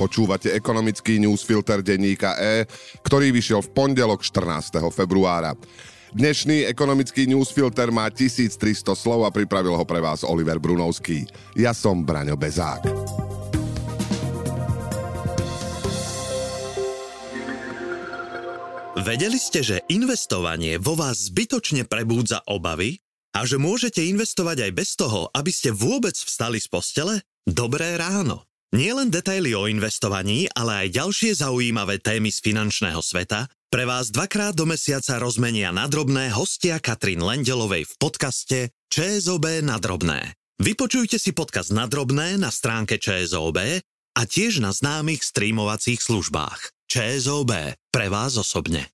Počúvate ekonomický newsfilter denníka E, ktorý vyšiel v pondelok 14. februára. Dnešný ekonomický newsfilter má 1300 slov a pripravil ho pre vás Oliver Brunovský. Ja som Braňo Bezák. Vedeli ste, že investovanie vo vás zbytočne prebúdza obavy? A že môžete investovať aj bez toho, aby ste vôbec vstali z postele? Dobré ráno! Nielen detaily o investovaní, ale aj ďalšie zaujímavé témy z finančného sveta pre vás dvakrát do mesiaca rozmenia na drobné hostia Katrin Lendelovej v podcaste ČSOB na drobné. Vypočujte si podcast na drobné na stránke ČSOB a tiež na známych streamovacích službách. ČSOB pre vás osobne.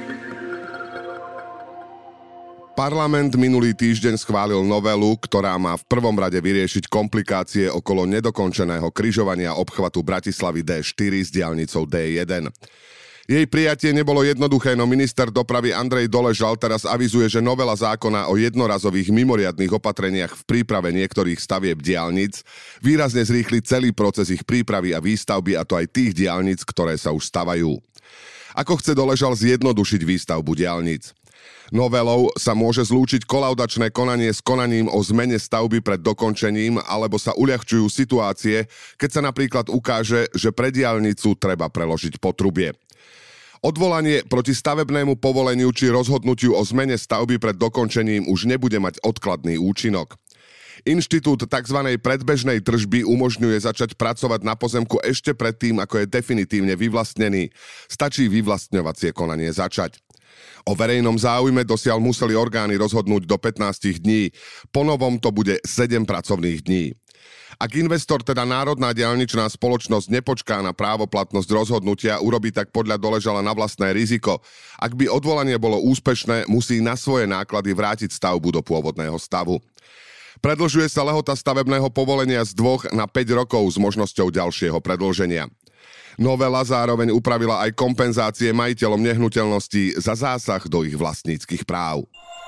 Parlament minulý týždeň schválil novelu, ktorá má v prvom rade vyriešiť komplikácie okolo nedokončeného križovania obchvatu Bratislavy D4 s diaľnicou D1. Jej prijatie nebolo jednoduché, no minister dopravy Andrej Doležal teraz avizuje, že novela zákona o jednorazových mimoriadnych opatreniach v príprave niektorých stavieb diaľnic výrazne zrýchli celý proces ich prípravy a výstavby, a to aj tých diaľnic, ktoré sa už stavajú. Ako chce Doležal zjednodušiť výstavbu diaľnic? Novelou sa môže zlúčiť kolaudačné konanie s konaním o zmene stavby pred dokončením, alebo sa uľahčujú situácie, keď sa napríklad ukáže, že pre diaľnicu treba preložiť potrubie. Odvolanie proti stavebnému povoleniu či rozhodnutiu o zmene stavby pred dokončením už nebude mať odkladný účinok. Inštitút tzv. Predbežnej držby umožňuje začať pracovať na pozemku ešte predtým, ako je definitívne vyvlastnený. Stačí vyvlastňovacie konanie začať. O verejnom záujme dosiaľ museli orgány rozhodnúť do 15 dní. Po novom to bude 7 pracovných dní. Ak investor, teda Národná diaľničná spoločnosť, nepočká na právoplatnosť rozhodnutia, urobí tak podľa Doležala na vlastné riziko. Ak by odvolanie bolo úspešné, musí na svoje náklady vrátiť stavbu do pôvodného stavu. Predĺžuje sa lehota stavebného povolenia z 2 na 5 rokov s možnosťou ďalšieho predĺženia. Novela zároveň upravila aj kompenzácie majiteľom nehnuteľností za zásah do ich vlastníckych práv.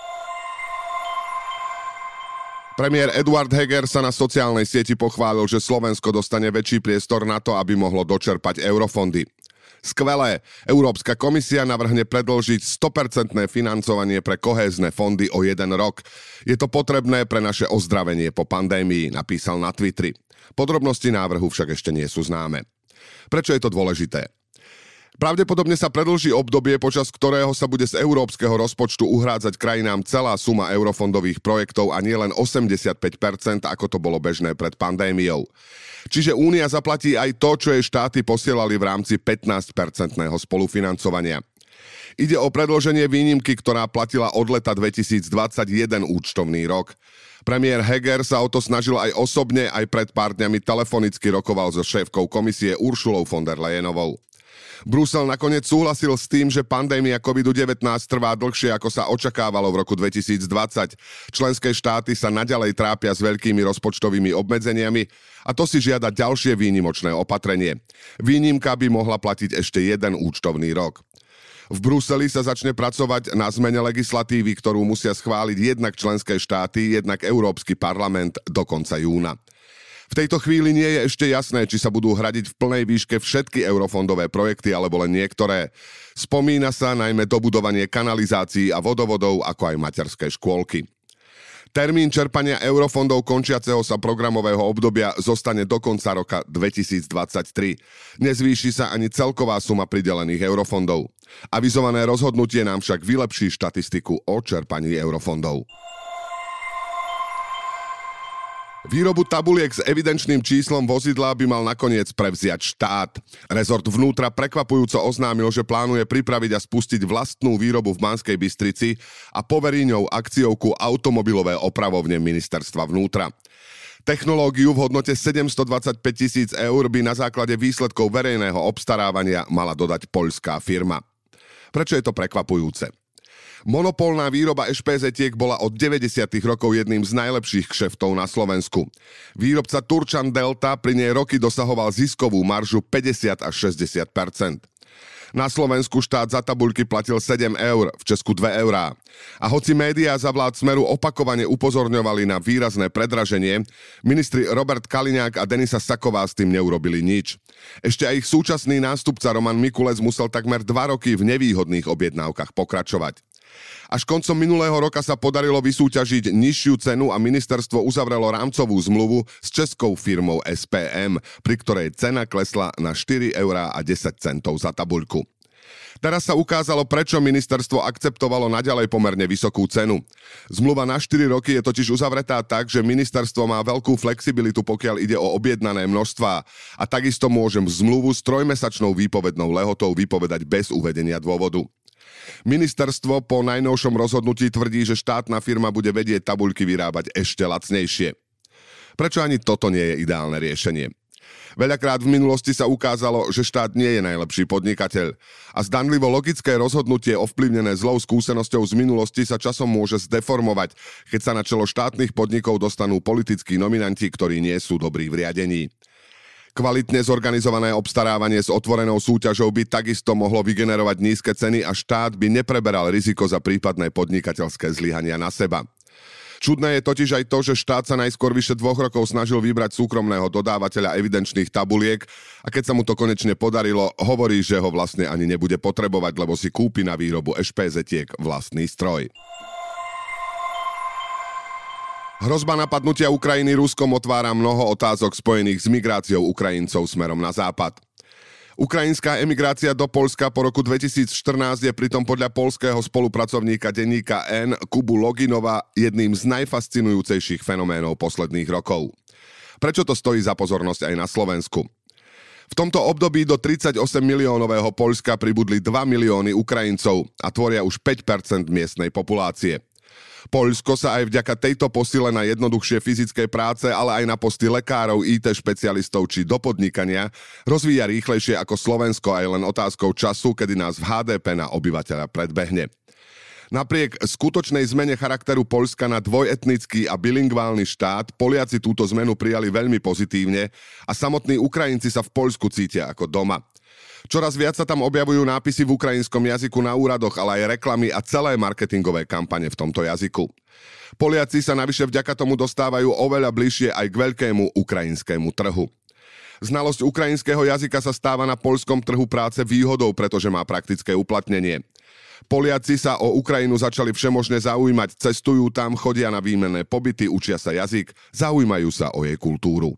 Premiér Eduard Heger sa na sociálnej sieti pochválil, že Slovensko dostane väčší priestor na to, aby mohlo dočerpať eurofondy. Skvelé! Európska komisia navrhne predĺžiť 100% financovanie pre kohézne fondy o 1 rok. Je to potrebné pre naše ozdravenie po pandémii, napísal na Twitteri. Podrobnosti návrhu však ešte nie sú známe. Prečo je to dôležité? Pravdepodobne sa predĺží obdobie, počas ktorého sa bude z európskeho rozpočtu uhrádzať krajinám celá suma eurofondových projektov a nielen 85%, ako to bolo bežné pred pandémiou. Čiže Únia zaplatí aj to, čo jej štáty posielali v rámci 15% spolufinancovania. Ide o predĺženie výnimky, ktorá platila od leta 2021 účtovný rok. Premiér Heger sa o to snažil aj osobne, aj pred pár dňami telefonicky rokoval so šéfkou komisie Uršulou von der Leyenovou. Brusel nakoniec súhlasil s tým, že pandémia COVID-19 trvá dlhšie, ako sa očakávalo v roku 2020. Členské štáty sa naďalej trápia s veľkými rozpočtovými obmedzeniami a to si žiada ďalšie výnimočné opatrenie. Výnimka by mohla platiť ešte 1 účtovný rok. V Bruseli sa začne pracovať na zmene legislatívy, ktorú musia schváliť jednak členské štáty, jednak Európsky parlament do konca júna. V tejto chvíli nie je ešte jasné, či sa budú hradiť v plnej výške všetky eurofondové projekty alebo len niektoré. Spomína sa najmä dobudovanie kanalizácií a vodovodov, ako aj materské škôlky. Termín čerpania eurofondov končiaceho sa programového obdobia zostane do konca roka 2023. Nezvýši sa ani celková suma pridelených eurofondov. Avizované rozhodnutie nám však vylepší štatistiku o čerpaní eurofondov. Výrobu tabuliek s evidenčným číslom vozidla by mal nakoniec prevziať štát. Rezort vnútra prekvapujúco oznámil, že plánuje pripraviť a spustiť vlastnú výrobu v Banskej Bystrici a poverí ňou akciovku Automobilové opravovne ministerstva vnútra. Technológiu v hodnote 725 000 eur by na základe výsledkov verejného obstarávania mala dodať poľská firma. Prečo je to prekvapujúce? Monopolná výroba ešpézetiek bola od 90. rokov jedným z najlepších kšeftov na Slovensku. Výrobca Turčan Delta pri nej roky dosahoval ziskovú maržu 50 až 60%. Na Slovensku štát za tabuľky platil 7 eur, v Česku 2 eurá. A hoci médiá za vlád Smeru opakovane upozorňovali na výrazné predraženie, ministri Robert Kaliňák a Denisa Saková s tým neurobili nič. Ešte aj ich súčasný nástupca Roman Mikulec musel takmer 2 roky v nevýhodných objednávkach pokračovať. Až koncom minulého roka sa podarilo vysúťažiť nižšiu cenu a ministerstvo uzavrelo rámcovú zmluvu s českou firmou SPM, pri ktorej cena klesla na 4 eurá a 10 centov za tabuľku. Teraz sa ukázalo, prečo ministerstvo akceptovalo naďalej pomerne vysokú cenu. Zmluva na 4 roky je totiž uzavretá tak, že ministerstvo má veľkú flexibilitu, pokiaľ ide o objednané množstvá, a takisto môžem zmluvu s 3-mesačnou výpovednou lehotou vypovedať bez uvedenia dôvodu. Ministerstvo po najnovšom rozhodnutí tvrdí, že štátna firma bude vedieť tabuľky vyrábať ešte lacnejšie. Prečo ani toto nie je ideálne riešenie? Veľakrát v minulosti sa ukázalo, že štát nie je najlepší podnikateľ a zdanlivo logické rozhodnutie ovplyvnené zlou skúsenosťou z minulosti sa časom môže zdeformovať, keď sa na čelo štátnych podnikov dostanú politickí nominanti, ktorí nie sú dobrí v riadení. Kvalitne zorganizované obstarávanie s otvorenou súťažou by takisto mohlo vygenerovať nízke ceny a štát by nepreberal riziko za prípadné podnikateľské zlyhania na seba. Čudné je totiž aj to, že štát sa najskôr vyše 2 rokov snažil vybrať súkromného dodávateľa evidenčných tabuliek a keď sa mu to konečne podarilo, hovorí, že ho vlastne ani nebude potrebovať, lebo si kúpi na výrobu ešpézetiek vlastný stroj. Hrozba napadnutia Ukrajiny Ruskom otvára mnoho otázok spojených s migráciou Ukrajincov smerom na západ. Ukrajinská emigrácia do Poľska po roku 2014 je pritom podľa poľského spolupracovníka denníka N Kubu Loginova jedným z najfascinujúcejších fenoménov posledných rokov. Prečo to stojí za pozornosť aj na Slovensku? V tomto období do 38 miliónového Poľska pribudli 2 milióny Ukrajincov a tvoria už 5% miestnej populácie. Poľsko sa aj vďaka tejto posile na jednoduchšie fyzické práce, ale aj na posty lekárov, IT špecialistov či do podnikania rozvíja rýchlejšie ako Slovensko a je len otázkou času, kedy nás v HDP na obyvateľa predbehne. Napriek skutočnej zmene charakteru Poľska na dvojetnický a bilingválny štát, Poliaci túto zmenu prijali veľmi pozitívne a samotní Ukrajinci sa v Poľsku cítia ako doma. Čoraz viac sa tam objavujú nápisy v ukrajinskom jazyku na úradoch, ale aj reklamy a celé marketingové kampane v tomto jazyku. Poliaci sa navyše vďaka tomu dostávajú oveľa bližšie aj k veľkému ukrajinskému trhu. Znalosť ukrajinského jazyka sa stáva na poľskom trhu práce výhodou, pretože má praktické uplatnenie. Poliaci sa o Ukrajinu začali všemožne zaujímať, cestujú tam, chodia na výmenné pobyty, učia sa jazyk, zaujímajú sa o jej kultúru.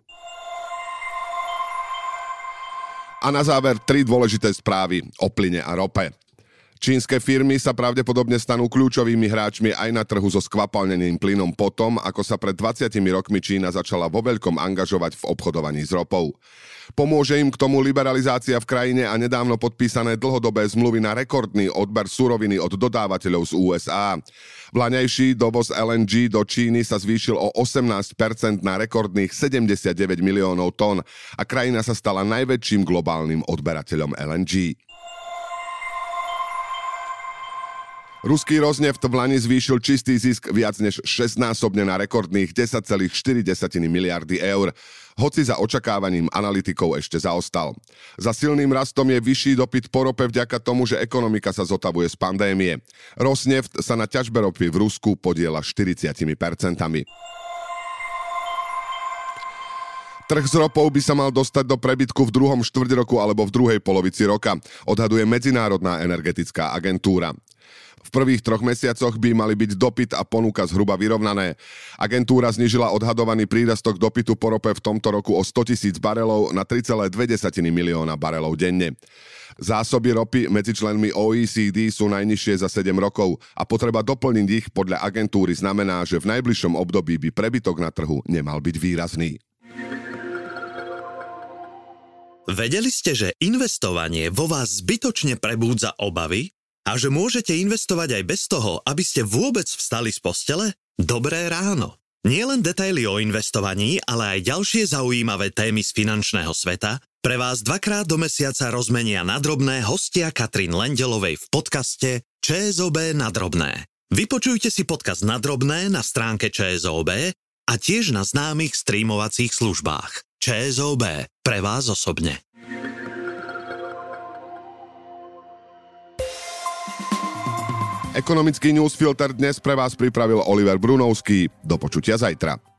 A na záver 3 dôležité správy o plyne a rope. Čínske firmy sa pravdepodobne stanú kľúčovými hráčmi aj na trhu so skvapalneným plynom potom, ako sa pred 20 rokmi Čína začala vo veľkom angažovať v obchodovaní s ropou. Pomôže im k tomu liberalizácia v krajine a nedávno podpísané dlhodobé zmluvy na rekordný odber suroviny od dodávateľov z USA. Vlaňajší dovoz LNG do Číny sa zvýšil o 18% na rekordných 79 miliónov tón a krajina sa stala najväčším globálnym odberateľom LNG. Ruský Rosneft v lani zvýšil čistý zisk viac než 6-násobne na rekordných 10,4 miliardy eur, hoci za očakávaním analytikov ešte zaostal. Za silným rastom je vyšší dopyt po rope vďaka tomu, že ekonomika sa zotavuje z pandémie. Rosneft sa na ťažbe ropy v Rusku podieľa 40%. Trh s ropou by sa mal dostať do prebytku v druhom štvrťroku alebo v druhej polovici roka, odhaduje Medzinárodná energetická agentúra. V prvých 3 mesiacoch by mali byť dopyt a ponuka zhruba vyrovnané. Agentúra znížila odhadovaný prírastok dopytu po rope v tomto roku o 100 000 barelov na 3,2 milióna barelov denne. Zásoby ropy medzi členmi OECD sú najnižšie za 7 rokov a potreba doplniť ich podľa agentúry znamená, že v najbližšom období by prebytok na trhu nemal byť výrazný. Vedeli ste, že investovanie vo vás zbytočne prebúdza obavy? A že môžete investovať aj bez toho, aby ste vôbec vstali z postele? Dobré ráno! Nie len detaily o investovaní, ale aj ďalšie zaujímavé témy z finančného sveta pre vás 2-krát do mesiaca rozmenia na drobné hostia Katrin Lendelovej v podcaste ČSOB na drobné. Vypočujte si podcast na drobné na stránke ČSOB a tiež na známych streamovacích službách. ČSOB pre vás osobne. Ekonomický newsfilter dnes pre vás pripravil Oliver Brunovský. Do počutia zajtra.